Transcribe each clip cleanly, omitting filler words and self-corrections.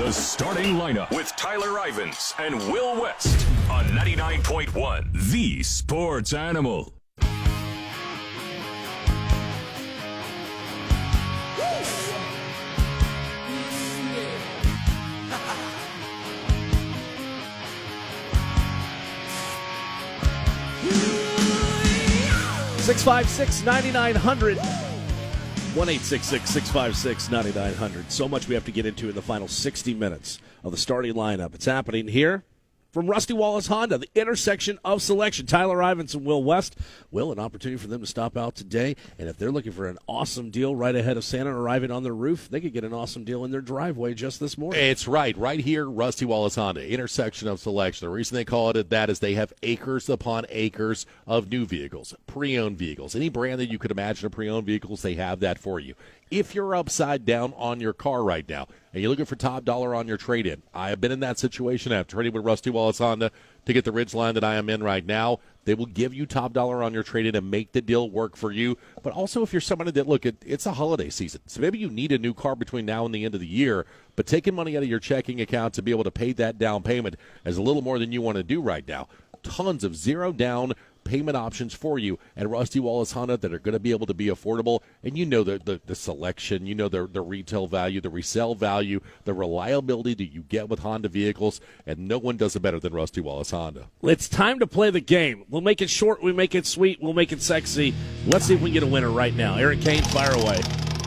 The starting lineup with Tyler Ivins and Will West on 99.1 The Sports Animal. Six 656-9900. 1-866-656-9900. So much we have to get into in the final 60 minutes of the starting lineup. It's happening here from Rusty Wallace Honda, the intersection of selection. Tyler Ivins and Will West. Will, an opportunity for them to stop out today. And if they're looking for an awesome deal right ahead of Santa arriving on their roof, they could get an awesome deal in their driveway just this morning. It's right here, Rusty Wallace Honda, intersection of selection. The reason they call it that is they have acres upon acres of new vehicles, pre-owned vehicles. Any brand that you could imagine of pre-owned vehicles, they have that for you. If you're upside down on your car right now and you're looking for top dollar on your trade-in, I have been in that situation. I've traded with Rusty Wallace Honda to get the Ridgeline that I am in right now. They will give you top dollar on your trade-in and make the deal work for you. But also if you're somebody that, look, it's a holiday season. So maybe you need a new car between now and the end of the year, but taking money out of your checking account to be able to pay that down payment is a little more than you want to do right now. Tons of zero down payment options for you at Rusty Wallace Honda that are going to be able to be affordable. And you know the selection, you know the retail value, the resale value, the reliability that you get with Honda vehicles, and no one does it better than Rusty Wallace Honda. It's time to play the game. We'll make it short, we'll make it sweet, we'll make it sexy. Let's see if we can get a winner right now. Eric Kane, fire away.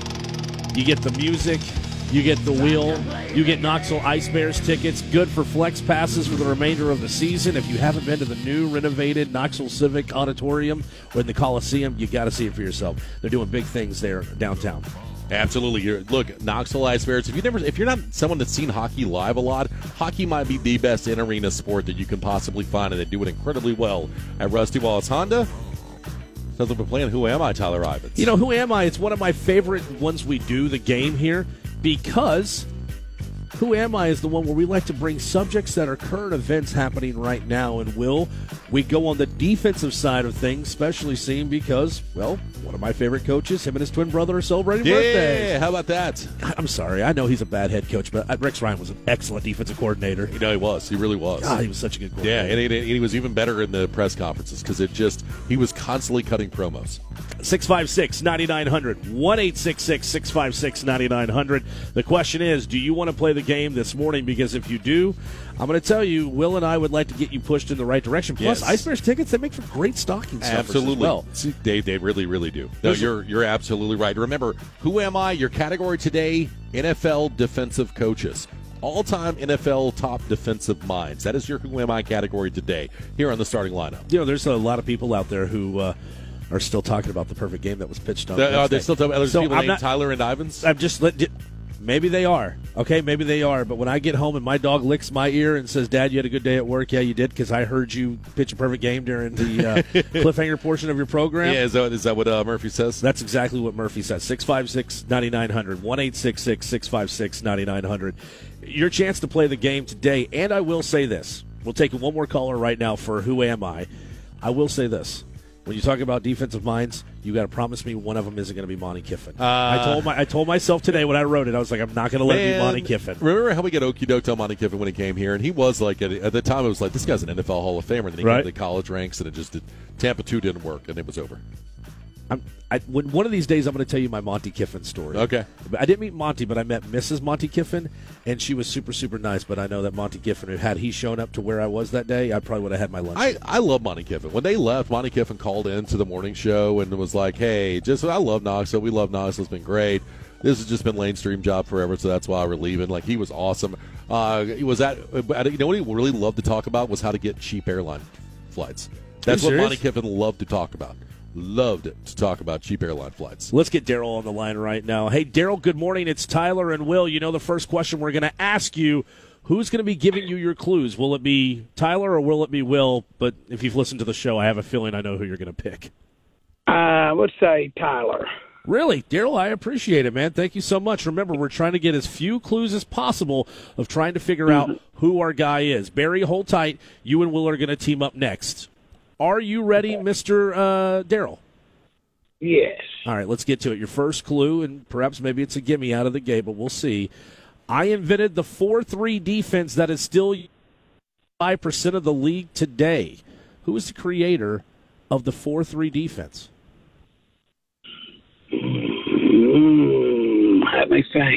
You get the music, you get the wheel, you get Knoxville Ice Bears tickets, good for flex passes for the remainder of the season. If you haven't been to the new renovated Knoxville Civic Auditorium or in the Coliseum, you got to see it for yourself. They're doing big things there downtown. Absolutely. Look, Knoxville Ice Bears, if you're not someone that's seen hockey live a lot, hockey might be the best in-arena sport that you can possibly find, and they do it incredibly well at Rusty Wallace Honda. Sounds like we're playing Who Am I, Tyler Ivins. You know, Who Am I? It's one of my favorite ones we do, the game here, because Who Am I is the one where we like to bring subjects that are current events happening right now. And we go on the defensive side of things, especially seeing because, well, one of my favorite coaches, him and his twin brother are celebrating birthdays. Yeah, how about that? I'm sorry. I know he's a bad head coach, but Rex Ryan was an excellent defensive coordinator. You know, he was. He really was. God, he was such a good coordinator. Yeah, and he was even better in the press conferences because he was constantly cutting promos. 656-9900, 1-866-656-9900. The question is, do you want to play the game this morning? Because if you do, I'm going to tell you, Will and I would like to get you pushed in the right direction. Plus, yes. Ice Bears tickets, they make for great stocking stuffers. Absolutely. As well. They really, really do. No, you're absolutely right. Remember, Who Am I? Your category today, NFL defensive coaches. All-time NFL top defensive minds. That is your Who Am I category today here on the starting lineup. You know, there's a lot of people out there who are still talking about the perfect game that was pitched on Are they still talking about people named not, Tyler and Ivins? I'm just maybe they are. Okay, maybe they are. But when I get home and my dog licks my ear and says, "Dad, you had a good day at work." Yeah, you did, because I heard you pitch a perfect game during the cliffhanger portion of your program. Yeah, is that what Murphy says? That's exactly what Murphy says. 656-9900, 1-866-656-9900. Your chance to play the game today. And I will say this. We'll take one more caller right now for Who Am I. I will say this. When you talk about defensive minds, you got to promise me one of them isn't going to be Monty Kiffin. I told myself today when I wrote it, I was like, I'm not going to let it be Monty Kiffin. Remember how we got okey doked on Monty Kiffin when he came here, and he was like at the time it was like, this guy's an NFL Hall of Famer. And then he got to the college ranks, and it just Tampa 2 didn't work, and it was over. One of these days, I'm going to tell you my Monty Kiffin story. Okay. I didn't meet Monty, but I met Mrs. Monty Kiffin, and she was super, super nice. But I know that Monty Kiffin, had he shown up to where I was that day, I probably would have had my lunch. I love Monty Kiffin. When they left, Monty Kiffin called into the morning show and was like, hey, I love Knoxville. We love Knoxville. It's been great. This has just been Lane's dream job forever, so that's why we're leaving. Like, he was awesome. You know what he really loved to talk about was how to get cheap airline flights. That's what Monty Kiffin loved to talk about. Loved to talk about cheap airline flights. Let's get Daryl on the line right now. Hey, Daryl, good morning. It's Tyler and Will. You know the first question we're going to ask you, who's going to be giving you your clues? Will it be Tyler or will it be Will? But if you've listened to the show, I have a feeling I know who you're going to pick. Let's say Tyler. Really? Daryl, I appreciate it, man. Thank you so much. Remember, we're trying to get as few clues as possible of trying to figure out who our guy is. Barry, hold tight. You and Will are going to team up next. Are you ready, Mr. Daryl? Yes. All right, let's get to it. Your first clue, and perhaps maybe it's a gimme out of the gate, but we'll see. I invented the 4-3 defense that is still 5% of the league today. Who is the creator of the 4-3 defense? Let me think.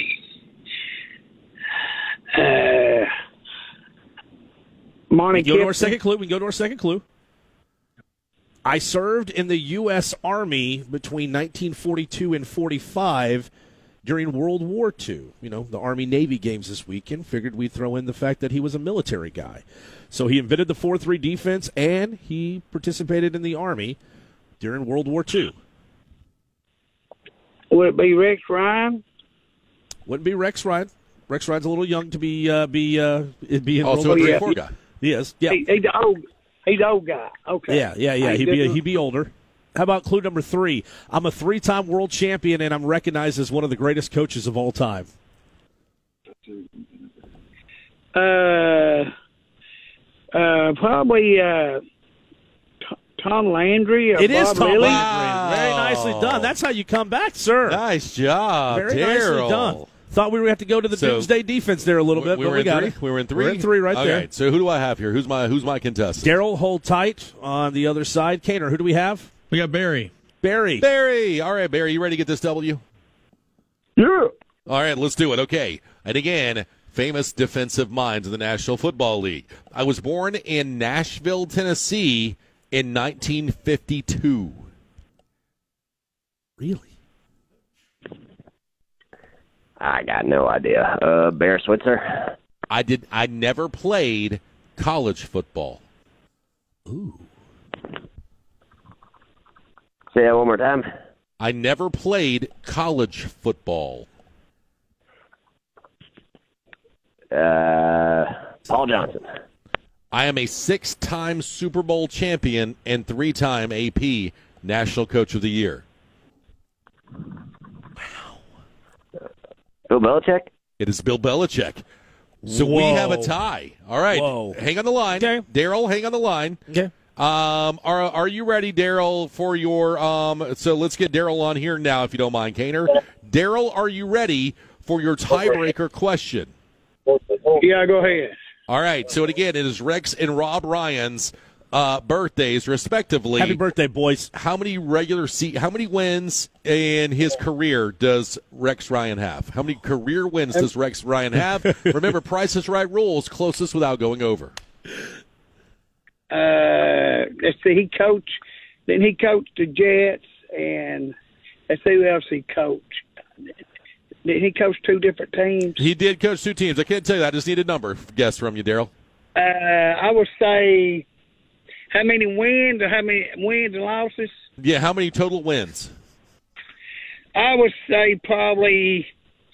Monty We can go to our Gibson. second clue. I served in the U.S. Army between 1942 and 45 during World War II. You know, the Army-Navy games this weekend. Figured we'd throw in the fact that he was a military guy. So he invented the 4-3 defense, and he participated in the Army during World War II. Would it be Rex Ryan? Wouldn't be Rex Ryan. Rex Ryan's a little young to be Also a World War 3-4 guy. He is. Yeah. He's the old. He's the old guy. Okay. Yeah. He'd be older. How about clue number 3? I'm a 3-time world champion, and I'm recognized as one of the greatest coaches of all time. Probably Tom Landry or It is Bob Tom Lilly. Landry. Very nicely done. That's how you come back, sir. Nice job, Very Darryl. nicely done. Thought we would have to go to the So, doomsday defense there a little bit, We but were we in got 3. it. We were in 3. We're in 3 right there. Okay, so who do I have here? Who's my contestant? Darryl, hold tight on the other side. Kaner, who do we have? We got Barry. Barry. All right, Barry, you ready to get this W? Yeah. All right, let's do it. Okay. And again, famous defensive minds in the National Football League. I was born in Nashville, Tennessee in 1952. Really? I got no idea. Bear Switzer. I never played college football. Ooh. Say that one more time. I never played college football. Paul Johnson. I am a 6-time Super Bowl champion and 3-time AP National Coach of the Year. Bill Belichick. It is Bill Belichick. So we Whoa. have a tie. All right. Whoa. Hang on the line. Okay. Darryl, hang on the line. Okay. Are you ready, Darryl, for your so let's get Darryl on here now, if you don't mind, Kaner. Darryl, are you ready for your tiebreaker question? Yeah, go ahead. All right. So again, it is Rex and Rob Ryan's birthdays, respectively. Happy birthday, boys. How many wins in his career does Rex Ryan have? How many career wins does Rex Ryan have? Remember, Price is Right rules, closest without going over. Let's see. He coached the Jets, and let's see who else he coached. Did he coach 2 different teams? He did coach 2 teams. I can't tell you. I just need a number guess from you, Darryl. I would say how many wins and losses? Yeah, how many total wins? I would say probably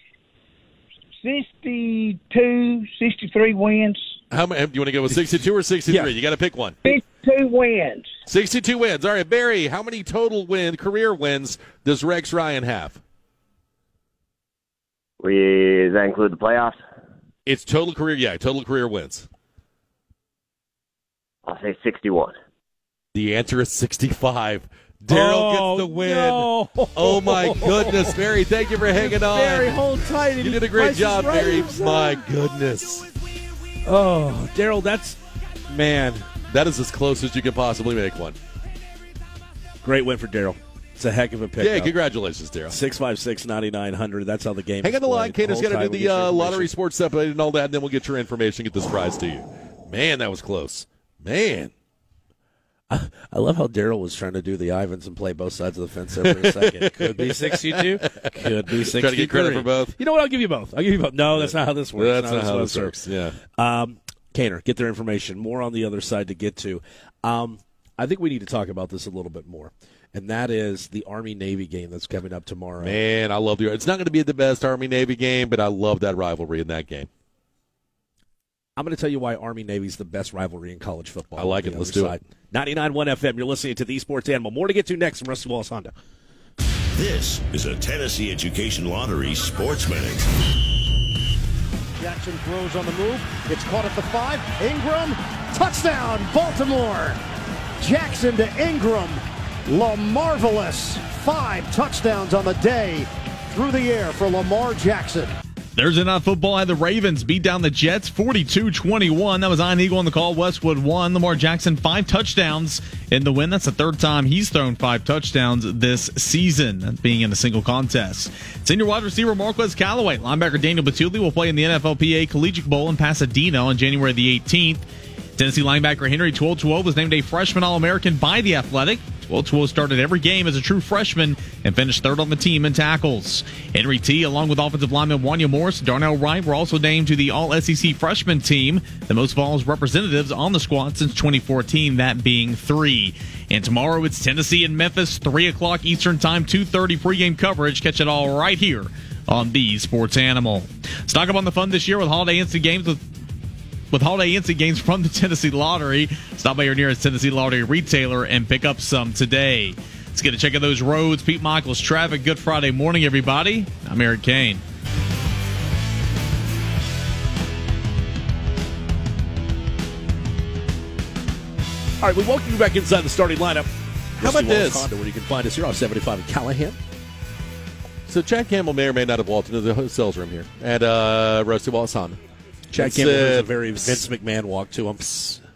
62, 63 wins. How many? Do you want to go with 62 or 63? Yeah. You got to pick one. 62 wins. 62 wins. All right, Barry, how many total career wins does Rex Ryan have? Does that include the playoffs? It's total career wins. I'll say 61. The answer is 65. Darryl gets the win. No. Oh, my goodness, Barry, thank you for hanging on. Barry, hold tight. You did a great job, Barry. My goodness. Oh, Darryl, man, that is as close as you can possibly make one. great win for Darryl. It's a heck of a pick. Yeah, congratulations, Darryl. 656-9900. That's how the game Hang is on the line. played. Kaner's Hold got to tight, do we'll get your the lottery information. sports stuff and all that, and then we'll get your information, get this prize to you. Man, that was close. Man. I love how Darryl was trying to do the Ivans and play both sides of the fence there for a second. Could be 62. Could be 63. Try to get credit for both. You know what? I'll give you both. No, that's not how this works. That's not how this works. Yeah. Kaner, get their information. More on the other side to get to. I think we need to talk about this a little bit more, and that is the Army-Navy game that's coming up tomorrow. Man, I love it's not going to be the best Army-Navy game, but I love that rivalry in that game. I'm going to tell you why Army-Navy is the best rivalry in college football. I like it. Let's do it. 99.1 FM. You're listening to the Sports Animal. More to get to next from Rusty Wallace Honda. This is a Tennessee Education Lottery Sports Minute. Jackson throws on the move. It's caught at the 5. Ingram, touchdown, Baltimore. Jackson to Ingram. LaMarvelous. 5 touchdowns on the day through the air for Lamar Jackson. Thursday Night Football had the Ravens beat down the Jets 42-21. That was Ian Eagle on the call. Westwood won. Lamar Jackson 5 touchdowns in the win. That's the third time he's thrown 5 touchdowns this season, being in a single contest. Senior wide receiver Marquez Callaway, linebacker Daniel Batuli will play in the NFLPA Collegiate Bowl in Pasadena on January the 18th. Tennessee linebacker Henry To'oTo'o was named a freshman All-American by The Athletic. To'oTo'o started every game as a true freshman and finished third on the team in tackles. Henry T, along with offensive lineman Wanya Morris, Darnell Wright, were also named to the All-SEC freshman team, the most Vols representatives on the squad since 2014, that being 3. And tomorrow it's Tennessee and Memphis, 3 o'clock Eastern Time, 2:30 pregame coverage. Catch it all right here on the Sports Animal. Stock up on the fun this year with holiday instant games with holiday instant games from the Tennessee Lottery. Stop by your nearest Tennessee Lottery retailer and pick up some today. Let's get a check of those roads. Pete Michaels, traffic. Good Friday morning, everybody. I'm Eric Kane. All right, we welcome you back inside the starting lineup. How about this? Honda, where you can find us here on 75 in Callahan. So Chad Campbell may or may not have walked into the sales room here at Rusty Wallace Honda. Chad Campbell has a very Vince McMahon walk to him.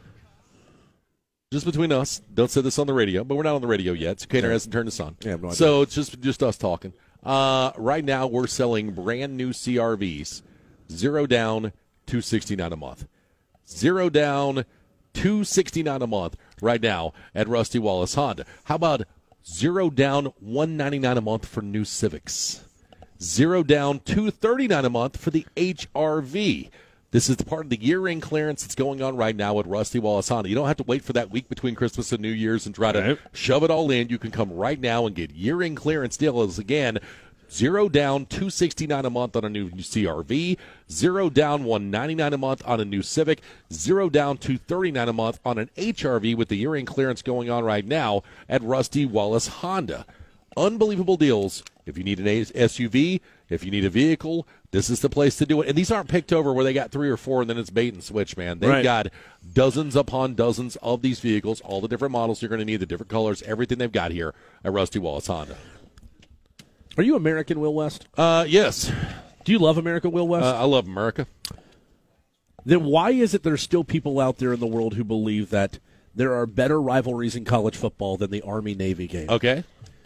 Just between us, don't say this on the radio, but we're not on the radio yet. So Kaner hasn't turned this on. Yeah, I have no idea. So it's just us talking. Right now, we're selling brand new CRVs, 0 down, $269 a month. 0 down, $269 a month right now at Rusty Wallace Honda. How about 0 down, $199 a month for new Civics? 0 down, $239 a month for the HRV. This is the part of the year-end clearance that's going on right now at Rusty Wallace Honda. You don't have to wait for that week between Christmas and New Year's and try to shove it all in. You can come right now and get year-end clearance deals again. 0 down, $269 a month on a new CRV. 0 down, $199 a month on a new Civic. 0 down, $239 a month on an HRV with the year-end clearance going on right now at Rusty Wallace Honda. Unbelievable deals. If you need an SUV, if you need a vehicle, this is the place to do it. And these aren't picked over where they got 3 or 4 and then it's bait and switch, man. They've got dozens upon dozens of these vehicles, all the different models you're going to need, the different colors, everything they've got here at Rusty Wallace Honda. Are you American, Will West? Yes. Do you love America, Will West? I love America. Then why is it there's still people out there in the world who believe that there are better rivalries in college football than the Army-Navy game? Okay.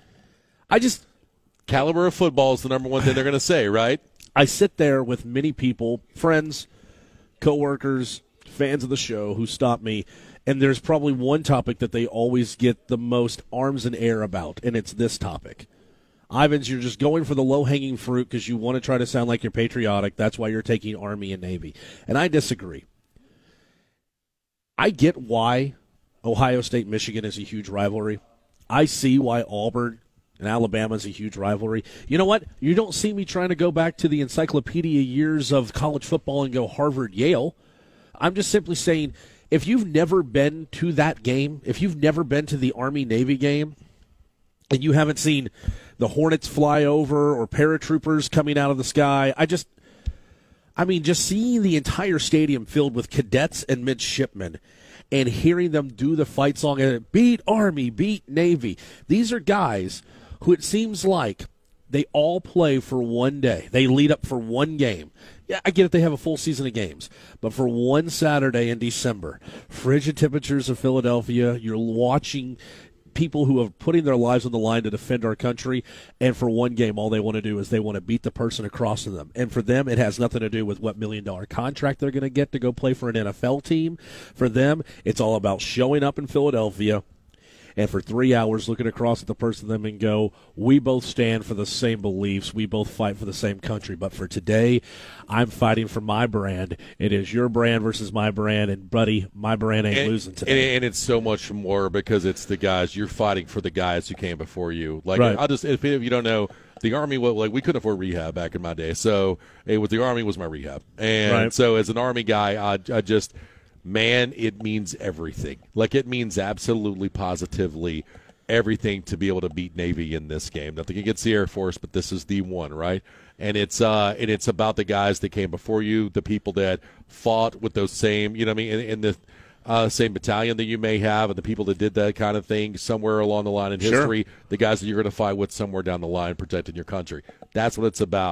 Caliber of football is the number one thing they're going to say, right? I sit there with many people, friends, coworkers, fans of the show who stop me, and there's probably one topic that they always get the most arms in air about, and it's this topic. Ivans, you're just going for the low-hanging fruit because you want to try to sound like you're patriotic. That's why you're taking Army and Navy. And I disagree. I get why Ohio State-Michigan is a huge rivalry. I see why Auburn and Alabama is a huge rivalry. You know what? You don't see me trying to go back to the encyclopedia years of college football and go Harvard-Yale. I'm just simply saying, if you've never been to that game, if you've never been to the Army-Navy game, and you haven't seen the Hornets fly over or paratroopers coming out of the sky, just seeing the entire stadium filled with cadets and midshipmen and hearing them do the fight song and beat Army, beat Navy. These are guys who it seems like they all play for one day. They lead up for one game. Yeah, I get it, they have a full season of games. But for one Saturday in December, frigid temperatures of Philadelphia, you're watching people who are putting their lives on the line to defend our country, and for one game, all they want to do is they want to beat the person across from them. And for them, it has nothing to do with what $1 million contract they're going to get to go play for an NFL team. For them, it's all about showing up in Philadelphia and for 3 hours looking across at the person them and go, we both stand for the same beliefs. We both fight for the same country. But for today, I'm fighting for my brand. It is your brand versus my brand. And, buddy, my brand ain't losing today. And it's so much more because it's the guys. You're fighting for the guys who came before you. Like, right. If you don't know, the Army, we couldn't afford rehab back in my day. So the Army was my rehab. And so as an Army guy, I just – man, it means everything. Like, it means absolutely, positively everything to be able to beat Navy in this game. Nothing against the Air Force, but this is the one, right? And it's about the guys that came before you, the people that fought with those same, in the same battalion that you may have, and the people that did that kind of thing somewhere along the line in history, the guys that you're going to fight with somewhere down the line protecting your country. That's what it's about.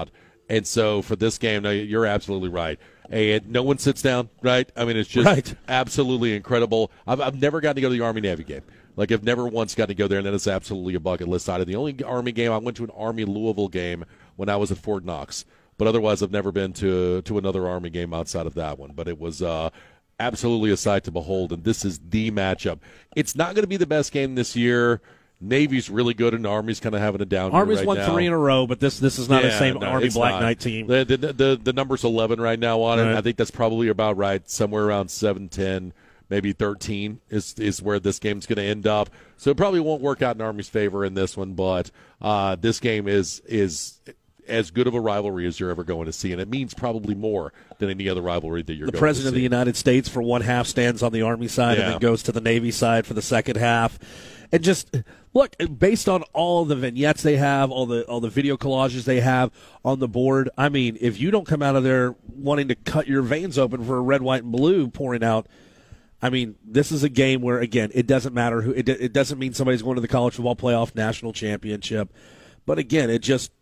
And so for this game, no, you're absolutely right. And no one sits down, right? I mean, it's just absolutely incredible. I've never gotten to go to the Army-Navy game. Like, I've never once got to go there, and that is absolutely a bucket list item. The only Army game, I went to an Army-Louisville game when I was at Fort Knox. But otherwise, I've never been to another Army game outside of that one. But it was absolutely a sight to behold, and this is the matchup. It's not going to be the best game this year. Navy's really good, and Army's kind of having a down year Army's right won now. 3 in a row, but this is not the same Army Black Knight team. The number's 11 right now on it. Right. I think that's probably about right, somewhere around 7-10, maybe 13 is where this game's going to end up. So it probably won't work out in Army's favor in this one, but this game is as good of a rivalry as you're ever going to see, and it means probably more than any other rivalry that you're going to see. The President of the United States for one half stands on the Army side and then goes to the Navy side for the second half. And just look, based on all the vignettes they have, all the video collages they have on the board, I mean, if you don't come out of there wanting to cut your veins open for a red, white, and blue pouring out, I mean, this is a game where, again, it doesn't matter who. It doesn't mean somebody's going to the college football playoff national championship. But again,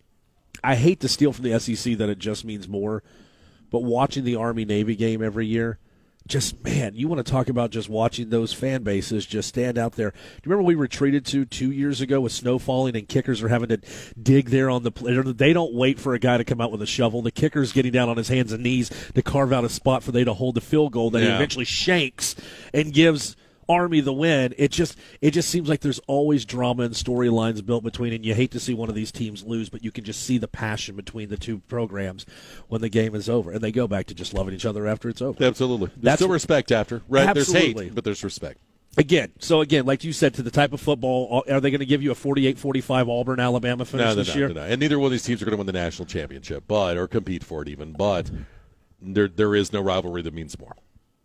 I hate to steal from the SEC that it just means more. But watching the Army-Navy game every year, just, man, you want to talk about just watching those fan bases just stand out there. Do you remember we retreated to 2 years ago with snow falling and kickers are having to dig there on the play? They don't wait for a guy to come out with a shovel. The kicker's getting down on his hands and knees to carve out a spot for they to hold the field goal that he eventually shanks and gives Army the win. It just seems like there's always drama and storylines built between, and you hate to see one of these teams lose, but you can just see the passion between the two programs when the game is over, and they go back to just loving each other after it's over. Absolutely. There's still respect after, right? Absolutely. There's hate, but there's respect. Again, like you said, to the type of football, are they going to give you a 48-45 Auburn-Alabama finish this year? No. And neither one of these teams are going to win the national championship, or compete for it even. But there is no rivalry that means more.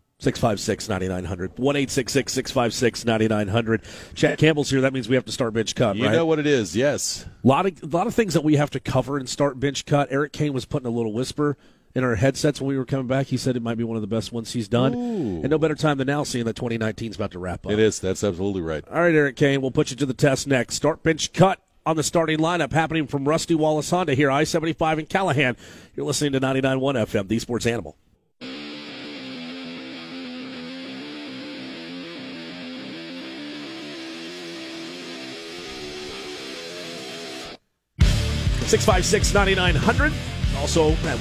656-9900. 1-866-656-9900. Chad Campbell's here. That means we have to start bench cut, right? You know what it is, yes. A lot of things that we have to cover and start bench cut. Eric Kane was putting a little whisper in our headsets when we were coming back. He said it might be one of the best ones he's done. Ooh. And no better time than now, seeing that 2019 is about to wrap up. It is. That's absolutely right. All right, Eric Kane, we'll put you to the test next. Start bench cut on the starting lineup happening from Rusty Wallace Honda here, I-75 in Callahan. You're listening to 99.1 FM, the Sports Animal. 656-9900. Also at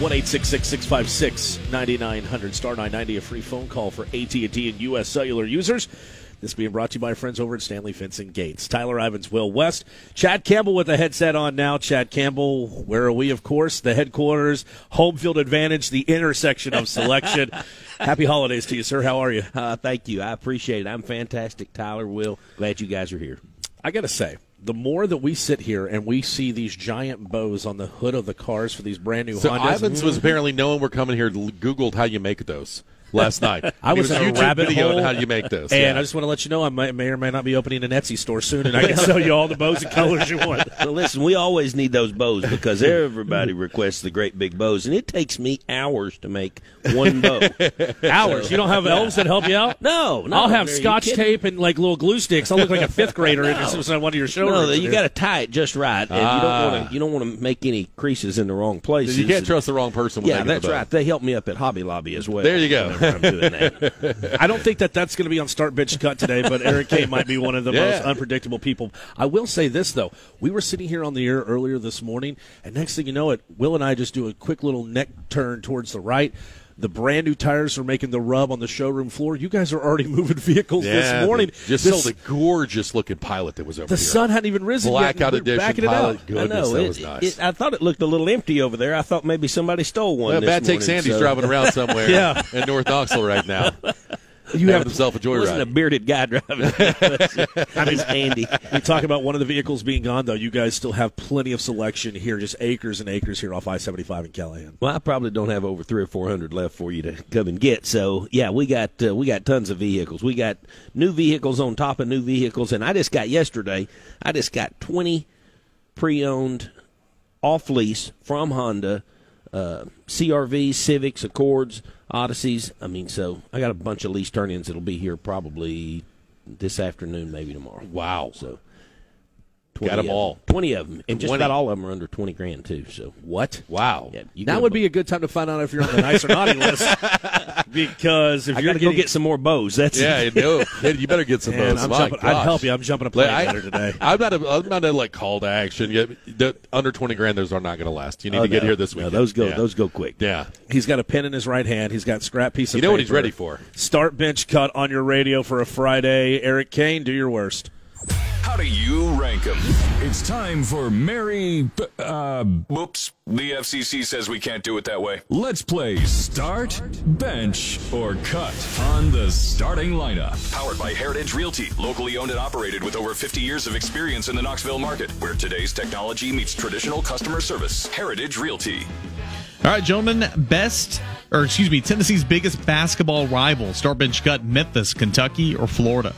1-866-656-9900. Star 990, a free phone call for AT&T and U.S. Cellular users. This being brought to you by friends over at Stanley Fence & Gates. Tyler Ivins, Will West. Chad Campbell with the headset on now. Chad Campbell, where are we, of course? The headquarters, home field advantage, the intersection of selection. Happy holidays to you, sir. How are you? Thank you. I appreciate it. I'm fantastic, Tyler, Will. Glad you guys are here. I got to say, the more that we sit here and we see these giant bows on the hood of the cars for these brand new Hondas. Ivins was apparently knowing we're coming here, Googled how you make those last night. I was in a YouTube rabbit video hole, on how you make this. And I just want to let you know I may or may not be opening an Etsy store soon, and I can sell you all the bows and colors you want. Well, listen, we always need those bows because everybody requests the great big bows, and it takes me hours to make one bow. Hours? You don't have elves that help you out? No. I'll have Scotch tape and like little glue sticks. I'll look like a fifth grader on one of your showrooms. No, you got to tie it just right, and you don't want to make any creases in the wrong places. You can't trust the wrong person. Yeah, that's right. They help me up at Hobby Lobby as well. There you go. I'm doing that. I don't think that's going to be on Start Bench Cut today, but Eric Kane might be one of the most unpredictable people. I will say this, though. We were sitting here on the air earlier this morning, and next thing you know, Will and I just do a quick little neck turn towards the right. The brand new tires are making the rub on the showroom floor. You guys are already moving vehicles this morning. Just sold a gorgeous-looking Pilot that was over here. The sun hadn't even risen yet. Blackout edition Pilot. Goodness, I know. That was nice. I thought it looked a little empty over there. I thought maybe somebody stole one this Bad morning. Take Sandy's driving around somewhere in North Knoxville right now. You have himself a joyride. Wasn't a bearded guy driving. I mean, Andy. You talk about one of the vehicles being gone, though. You guys still have plenty of selection here, just acres and acres here off I-75 in Callahan. Well, I probably don't have over 300 or 400 left for you to come and get. So, yeah, we got tons of vehicles. We got new vehicles on top of new vehicles, and I just got 20 pre-owned off lease from Honda. CRVs, Civics, Accords, Odysseys. I mean, so I got a bunch of lease turn-ins that'll be here probably this afternoon, maybe tomorrow. Wow. So Got them all. 20 of them, and just 20. about all of them are under 20 grand too. So What? Wow. yeah, Now would be a good time to find out if you're on the nice or naughty list. Because if I you're got to go get some more bows. That's Yeah, no, kid, you better get some Man, bows. I'd help you. I'm jumping a plane later today. I'm not a like call to action yet. Under 20 grand, those are not going to last. You need to get here this week. No, those go quick. Yeah. He's got a pen in his right hand. He's got a scrap piece of You know paper. what he's ready for. Start, bench, cut on your radio for a Friday. Eric Kane, do your worst. How do you rank them? It's time for Mary. Whoops. The FCC says we can't do it that way. Let's play Start, Bench, or Cut on the starting lineup. Powered by Heritage Realty, locally owned and operated with over 50 years of experience in the Knoxville market, where today's technology meets traditional customer service. Heritage Realty. All right, gentlemen, Tennessee's biggest basketball rival. Start, bench, cut, Memphis, Kentucky, or Florida?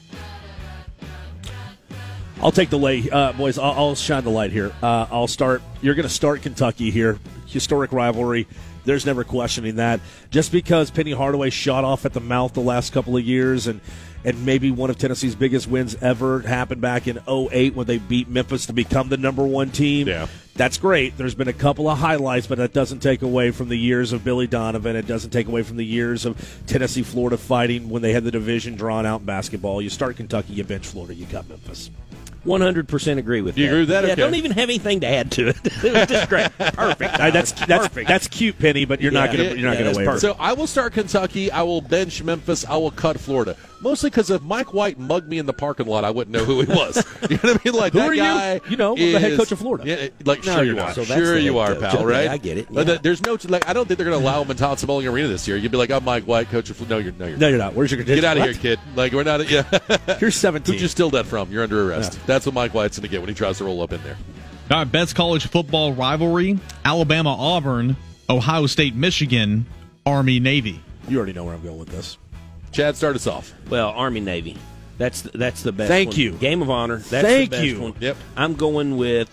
I'll take the lay. Boys, I'll shine the light here. I'll start. You're going to start Kentucky here. Historic rivalry. There's never questioning that. Just because Penny Hardaway shot off at the mouth the last couple of years and maybe one of Tennessee's biggest wins ever happened back in 2008 when they beat Memphis to become the number one team. Yeah. That's great. There's been a couple of highlights, but that doesn't take away from the years of Billy Donovan. It doesn't take away from the years of Tennessee, Florida fighting when they had the division drawn out in basketball. You start Kentucky, you bench Florida, you cut Memphis. 100% agree with that. You agree with that? Yeah, Okay. don't even have anything to add to it. It was just great. Perfect. That's cute, Penny, but you're not going to waver. So I will start Kentucky. I will bench Memphis. I will cut Florida. Mostly because if Mike White mugged me in the parking lot, I wouldn't know who he was. You know what I mean? Like, Who that are guy you? You know, the head coach of Florida. Yeah, like, No, sure you're you not. are. So that's Sure the you head are, coach. pal, Okay, right? I get it. But Yeah. there's no, like, I don't think they're going to allow him in Todd Smoling Arena this year. You'd be like, I'm Mike White, coach of Florida. No, you're not. Where's your Get out of here, what? kid. Like, we're not, yeah. You're 17. Who'd you steal that from? You're under arrest. Yeah. That's what Mike White's going to get when he tries to roll up in there. All right, best college football rivalry: Alabama-Auburn, Ohio State-Michigan, Army-Navy. You already know where I'm going with this. Chad, start us off. Well, Army-Navy. That's the best Thank one. you. Game of Honor. That's Thank the best you. one. Yep. I'm going with,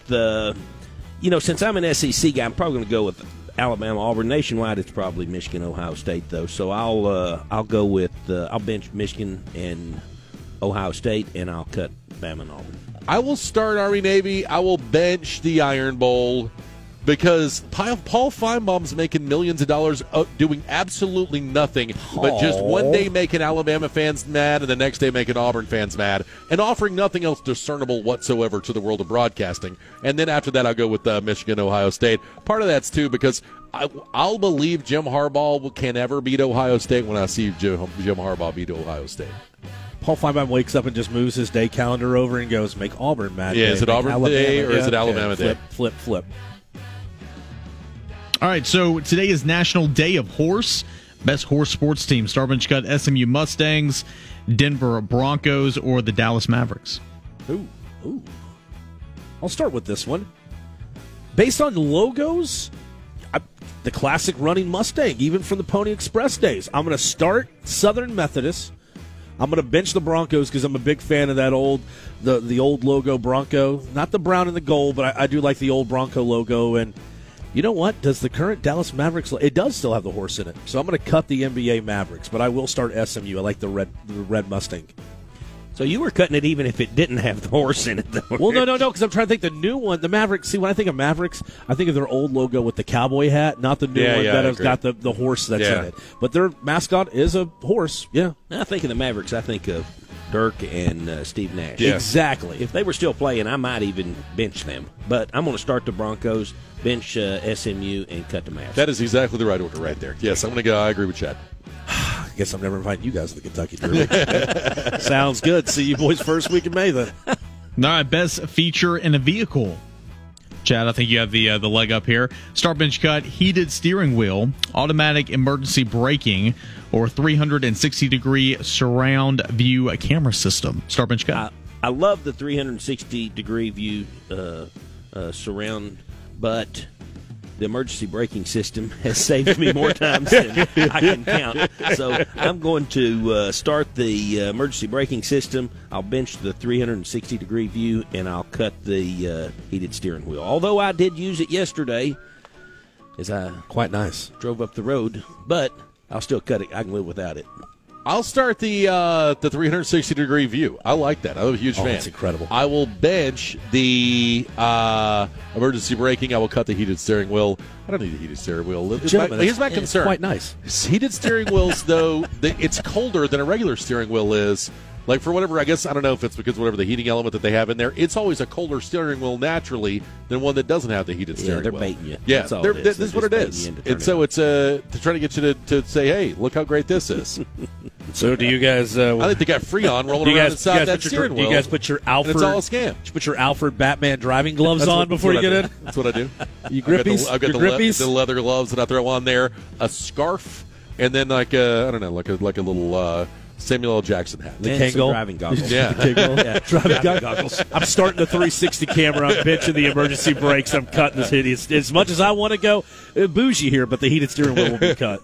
since I'm an SEC guy, I'm probably going to go with Alabama, Auburn. Nationwide, it's probably Michigan, Ohio State, though. So I'll go with I'll bench Michigan and Ohio State, and I'll cut Bama and Auburn. I will start Army-Navy. I will bench the Iron Bowl because Paul Feinbaum's making millions of dollars doing absolutely nothing but just one day making Alabama fans mad and the next day making Auburn fans mad and offering nothing else discernible whatsoever to the world of broadcasting. And then after that, I'll go with Michigan, Ohio State. Part of that's, too, because I'll believe Jim Harbaugh can ever beat Ohio State when I see Jim Harbaugh beat Ohio State. Paul Feinbaum wakes up and just moves his day calendar over and goes, make Auburn mad. Yeah, day. is it Make Auburn Alabama, day or is it yeah, Alabama day? Flip. All right, so today is National Day of Horse. Best horse sports team: Star, bench, cut, SMU Mustangs, Denver Broncos, or the Dallas Mavericks. Ooh. I'll start with this one. Based on logos, the classic running Mustang, even from the Pony Express days. I'm going to start Southern Methodist. I'm going to bench the Broncos because I'm a big fan of that the old logo Bronco. Not the brown and the gold, but I do like the old Bronco logo. And you know what? Does the current Dallas Mavericks? It does still have the horse in it. So I'm going to cut the NBA Mavericks, but I will start SMU. I like the red Mustang. So you were cutting it even if it didn't have the horse in it, though. Well, no, because I'm trying to think the new one, the Mavericks. See, when I think of Mavericks, I think of their old logo with the cowboy hat, not the new one that has got the horse that's in it. But their mascot is a horse, yeah. Now, I think of the Mavericks, I think of Dirk and Steve Nash. Yeah. Exactly. If they were still playing, I might even bench them. But I'm going to start the Broncos, bench SMU, and cut the Mavs. That is exactly the right order right there. Yes, I'm going to go. I agree with Chad. I guess I'm never inviting you guys to the Kentucky Derby. Sounds good. See you boys first week in May then. All right, best feature in a vehicle. Chad, I think you have the leg up here. Start, bench, cut, heated steering wheel, automatic emergency braking, or 360-degree surround view camera system. Start, bench, cut. I love the 360-degree view surround, but the emergency braking system has saved me more times than I can count. So I'm going to start the emergency braking system. I'll bench the 360-degree view, and I'll cut the heated steering wheel. Although I did use it yesterday as I quite nice drove up the road, but I'll still cut it. I can live without it. I'll start the 360-degree view. I like that. I'm a huge fan. That's incredible. I will bench the emergency braking. I will cut the heated steering wheel. I don't need a heated steering wheel. Here's my concern. It's quite nice. Heated steering wheels, though, it's colder than a regular steering wheel is. Like, for whatever, I guess, I don't know if it's because whatever the heating element that they have in there, it's always a colder steering wheel naturally than one that doesn't have the heated steering wheel. Yeah, they're baiting you. Yeah, That's all this is what it is. And so it's to try to get you to say, hey, look how great this is. So do you guys? I think they got Freon rolling around inside that steering wheel. Do you guys put your Alfred? And it's all a scam. You put your Alfred Batman driving gloves on before you get in? That's what I do. You grippies? I've got the leather gloves that I throw on there, a scarf, and then like a little Samuel L. Jackson hat. The Kangol. Driving goggles. Yeah. Driving goggles. I'm starting the 360 camera. I'm benching the emergency brakes. I'm cutting this hideous. As much as I want to go bougie here, but the heated steering wheel will be cut.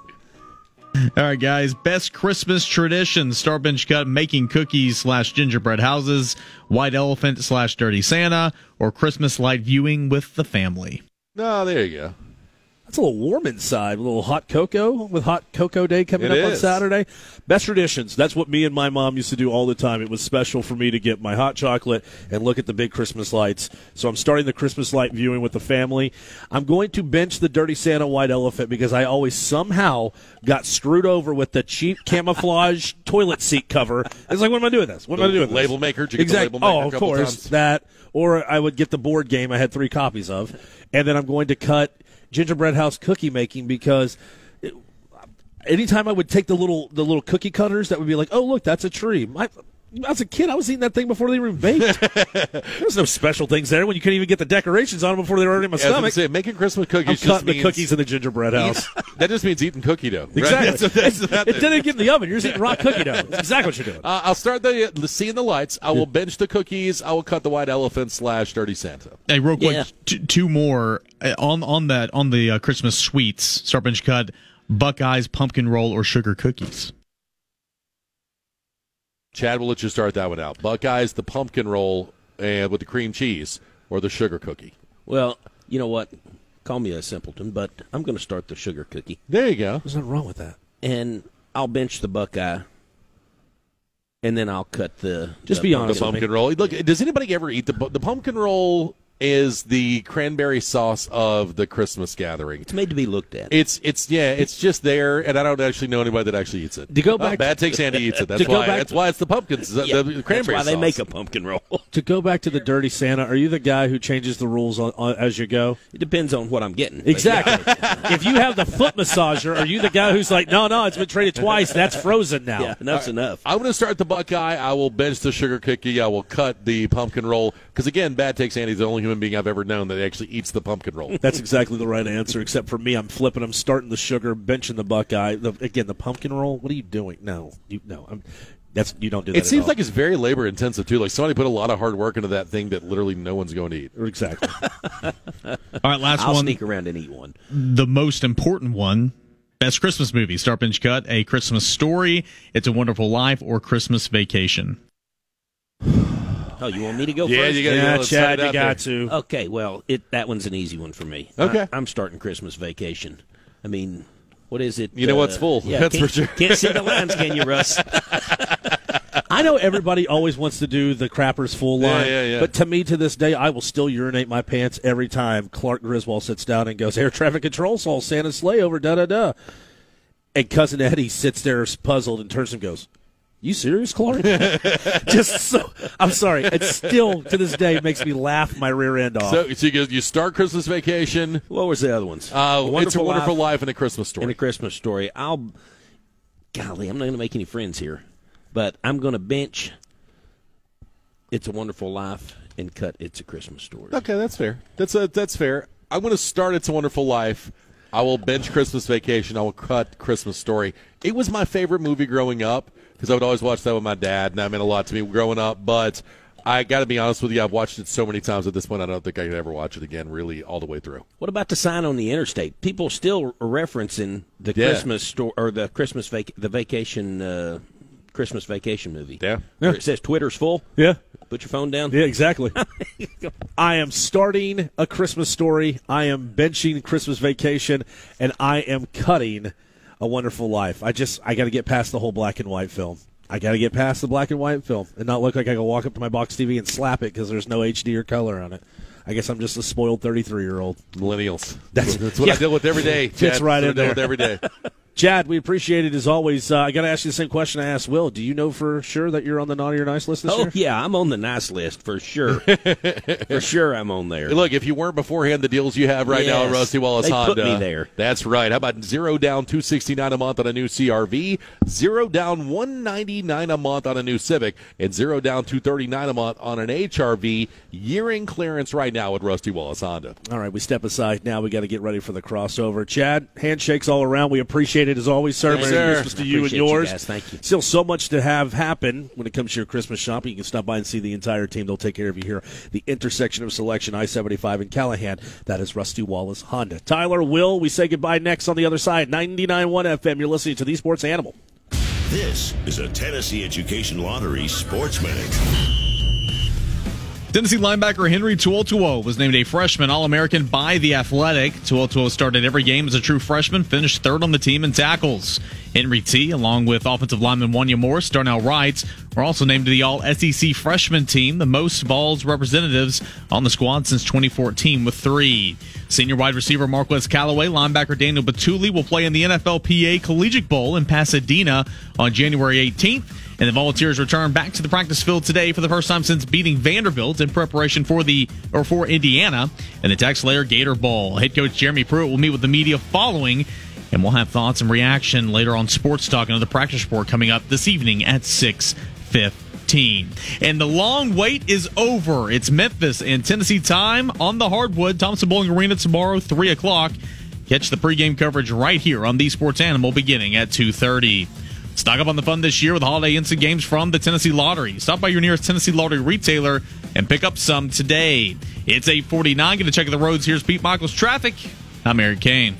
All right, guys. Best Christmas traditions. Star Bench Cut, making cookies / gingerbread houses, white elephant / dirty Santa, or Christmas light viewing with the family. No, there you go. It's a little warm inside. A little hot cocoa with Hot Cocoa Day coming up on Saturday. Best traditions. That's what me and my mom used to do all the time. It was special for me to get my hot chocolate and look at the big Christmas lights. So I'm starting the Christmas light viewing with the family. I'm going to bench the Dirty Santa White Elephant because I always somehow got screwed over with the cheap camouflage toilet seat cover. It's like, what am I doing with this? What am I doing with this? Label maker? Did you get the label maker Oh, of course. times? That. Or I would get the board game I had 3 copies of. And then I'm going to cut gingerbread house cookie making because anytime I would take the little cookie cutters that would be like, oh, look, that's a tree. As a kid, I was eating that thing before they were even baked. There's no special things there when you couldn't even get the decorations on them before they were already in my stomach. Say, making Christmas cookies I'm cutting the cookies in the gingerbread house. That just means eating cookie dough. Right? Exactly. It didn't get in the oven. You're just eating raw cookie dough. That's exactly what you're doing. I'll start the seeing the lights. I will bench the cookies. I will cut the white elephant / dirty Santa. Hey, real quick, two more on the Christmas sweets. Star Bench Cut, Buckeyes, pumpkin roll, or sugar cookies. Chad, we'll let you start that one out. Buckeyes, the pumpkin roll, and with the cream cheese, or the sugar cookie. Well, you know what? Call me a simpleton, but I'm going to start the sugar cookie. There you go. There's nothing wrong with that. And I'll bench the Buckeye, and then I'll cut the. Just be honest. The pumpkin roll. Look, does anybody ever eat the pumpkin roll? Is the cranberry sauce of the Christmas gathering? It's made to be looked at. It's just there, and I don't actually know anybody that actually eats it. To go back, Bad Takes Andy eats it. That's why it's the pumpkins. The cranberry that's why sauce. they make a pumpkin roll. To go back to the Dirty Santa, are you the guy who changes the rules on as you go? It depends on what I'm getting. Exactly. If you have the foot massager, are you the guy who's like, no, it's been traded twice. That's frozen now. Yeah, enough's enough. I'm going to start the Buckeye. I will bench the sugar cookie. I will cut the pumpkin roll. Because, again, Bad Takes Andy's the only human being I've ever known that actually eats the pumpkin roll. That's exactly the right answer, except for me. I'm flipping. I'm starting the sugar, benching the Buckeye. The pumpkin roll, what are you doing? You don't do that. It seems like it's very labor intensive too. Like somebody put a lot of hard work into that thing that literally no one's going to eat. Exactly. All right, last I'll one. Sneak around and eat one. The most important one. Best Christmas movie. Star Bench Cut, A Christmas Story, It's a Wonderful Life, or Christmas Vacation. Oh, you want me to go Yeah, first? you got to Chad, you got to. Okay, well, that one's an easy one for me. Okay. I'm starting Christmas Vacation. I mean, what is it? You know what's full. Yeah, That's for sure. Can't see the lines, can you, Russ? I know everybody always wants to do the Crappers full line, Yeah. but to me, to this day, I will still urinate my pants every time Clark Griswold sits down and goes, air traffic control saw Santa's sleigh over, da-da-da. And Cousin Eddie sits there puzzled and turns and goes, you serious, Clark? I'm sorry. It still, to this day, makes me laugh my rear end off. So you start Christmas Vacation. What was the other ones? It's a Wonderful Life and A Christmas Story. And A Christmas Story. Golly, I'm not going to make any friends here, but I'm going to bench It's a Wonderful Life and cut It's a Christmas Story. Okay, that's fair. That's fair. I'm going to start It's a Wonderful Life. I will bench Christmas Vacation. I will cut Christmas Story. It was my favorite movie growing up because I would always watch that with my dad, and that meant a lot to me growing up. But I got to be honest with you, I've watched it so many times at this point, I don't think I could ever watch it again really all the way through. What about the sign on the interstate? People still are referencing the Christmas story or the Christmas vacation Christmas Vacation movie. Yeah. Where it says Twitter's full. Yeah. Put your phone down. Yeah, exactly. I am starting A Christmas Story. I am benching Christmas Vacation, and I am cutting A Wonderful Life. I got to get past the whole black and white film. I got to get past the black and white film and not look like I can walk up to my box TV and slap it because there's no HD or color on it. I guess I'm just a spoiled 33-year-old. Millennials. That's what I deal with every day. Fits right in there. With every day. Chad, we appreciate it as always. I got to ask you the same question I asked Will. Do you know for sure that you're on the naughty or nice list this year? Oh, yeah, I'm on the nice list for sure. For sure I'm on there. Look, if you weren't beforehand, the deals you have right now at Rusty Wallace Honda. They put me there. That's right. How about $0 down $269 a month on a new CRV, $0 down $199 a month on a new Civic, and $0 down $239 a month on an HRV, year-end clearance right now at Rusty Wallace Honda. All right, we step aside now. We got to get ready for the crossover. Chad, handshakes all around. We appreciate it as always, sir. Yes, Merry Christmas to you and yours. You guys. Thank you. Still so much to have happen when it comes to your Christmas shopping. You can stop by and see the entire team. They'll take care of you here. The intersection of Selection, I-75 in Callahan. That is Rusty Wallace Honda. Tyler, Will, we say goodbye next on the other side. 99.1 FM. You're listening to The Sports Animal. This is a Tennessee Education Lottery Sports Minute. Tennessee linebacker Henry To'oTo'o was named a freshman All-American by The Athletic. To'oTo'o started every game as a true freshman, finished third on the team in tackles. Henry T, along with offensive lineman Wanya Morris, Darnell Wright, were also named to the All-SEC freshman team, the most Vols representatives on the squad since 2014 with 3. Senior wide receiver Marquez Callaway, linebacker Daniel Batuli will play in the NFLPA Collegiate Bowl in Pasadena on January 18th. And the Volunteers return back to the practice field today for the first time since beating Vanderbilt in preparation for Indiana and the TexLayer Gator Bowl. Head coach Jeremy Pruitt will meet with the media following, and we'll have thoughts and reaction later on Sports Talk, another practice report coming up this evening at 6:15. And the long wait is over. It's Memphis and Tennessee time on the hardwood. Thompson Bowling Arena tomorrow, 3 o'clock. Catch the pregame coverage right here on The Sports Animal beginning at 2:30. Stock up on the fun this year with holiday instant games from the Tennessee Lottery. Stop by your nearest Tennessee Lottery retailer and pick up some today. It's 8:49. Get a check of the roads. Here's Pete Michaels. Traffic. I'm Eric Kane.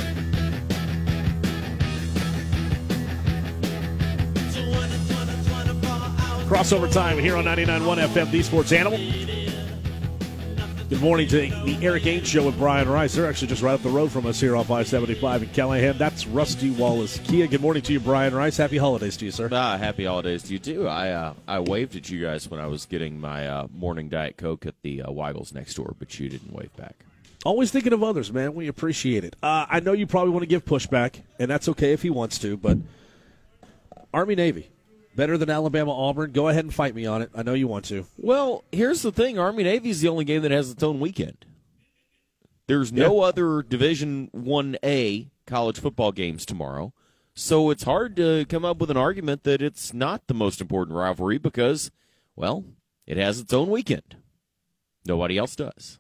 Crossover time here on 99.1 FM, The Sports Animal. Good morning to the Eric Ainge Show with Brian Rice. They're actually just right up the road from us here off I-75 in Callahan. That's Rusty Wallace Kia. Good morning to you, Brian Rice. Happy holidays to you, sir. Happy holidays to you, too. I waved at you guys when I was getting my morning Diet Coke at the Weigels next door, but you didn't wave back. Always thinking of others, man. We appreciate it. I know you probably want to give pushback, and that's okay if he wants to, but Army-Navy. Better than Alabama-Auburn. Go ahead and fight me on it. I know you want to. Well, here's the thing. Army-Navy is the only game that has its own weekend. There's no other Division 1A college football games tomorrow. So it's hard to come up with an argument that it's not the most important rivalry because, well, it has its own weekend. Nobody else does.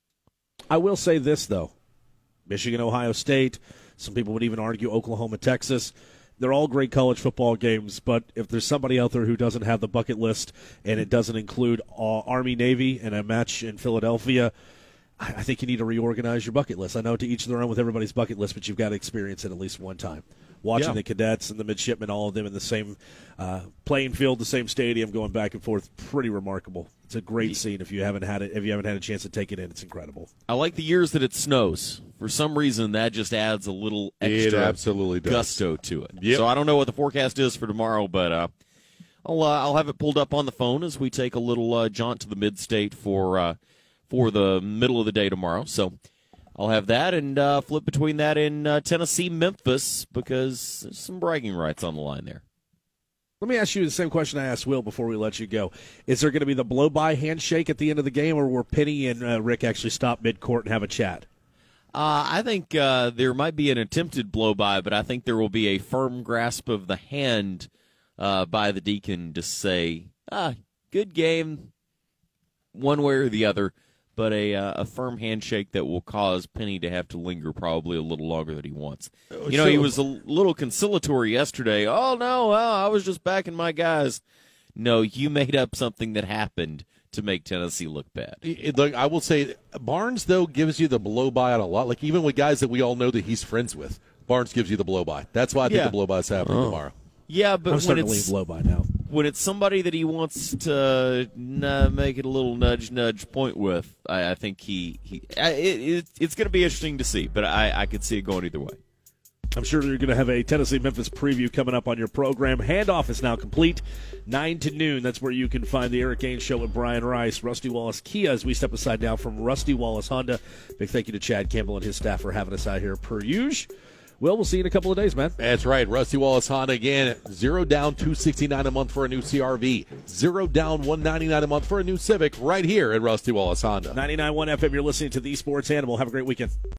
I will say this, though. Michigan, Ohio State. Some people would even argue Oklahoma, Texas. They're all great college football games, but if there's somebody out there who doesn't have the bucket list and it doesn't include Army-Navy and a match in Philadelphia, I think you need to reorganize your bucket list. I know to each their own with everybody's bucket list, but you've got to experience it at least one time. Watching the cadets and the midshipmen, all of them in the same playing field, the same stadium, going back and forth, pretty remarkable. It's a great scene. If you haven't had it, if you haven't had a chance to take it in, it's incredible. I like the years that it snows. For some reason, that just adds a little extra gusto to it. Yep. So I don't know what the forecast is for tomorrow, but I'll have it pulled up on the phone as we take a little jaunt to the mid-state for the middle of the day tomorrow. So I'll have that and flip between that and Tennessee, Memphis, because there's some bragging rights on the line there. Let me ask you the same question I asked Will before we let you go. Is there going to be the blow-by handshake at the end of the game, or will Penny and Rick actually stop mid-court and have a chat? I think there might be an attempted blow-by, but I think there will be a firm grasp of the hand by the Deacon to say, good game, one way or the other, but a firm handshake that will cause Penny to have to linger probably a little longer than he wants. You know, he was a little conciliatory yesterday. Oh, no, I was just backing my guys. No, you made up something that happened to make Tennessee look bad. I will say, Barnes, though, gives you the blow-by on a lot. Like, even with guys that we all know that he's friends with, Barnes gives you the blow-by. That's why I think the blow-by is happening tomorrow. Yeah, but I'm starting to lean blow-by now. When it's somebody that he wants to make it a little nudge point with, I think it's going to be interesting to see, but I could see it going either way. I'm sure you're going to have a Tennessee-Memphis preview coming up on your program. Handoff is now complete, 9 to noon. That's where you can find the Eric Gaines Show with Brian Rice. Rusty Wallace Kia as we step aside now from Rusty Wallace Honda. Big thank you to Chad Campbell and his staff for having us out here per usual. Well, we'll see you in a couple of days, man. That's right. Rusty Wallace Honda again. 0 down, $269 a month for a new CRV. 0 down, $199 a month for a new Civic right here at Rusty Wallace Honda. 99.1 FM, you're listening to The Sports Animal. Have a great weekend.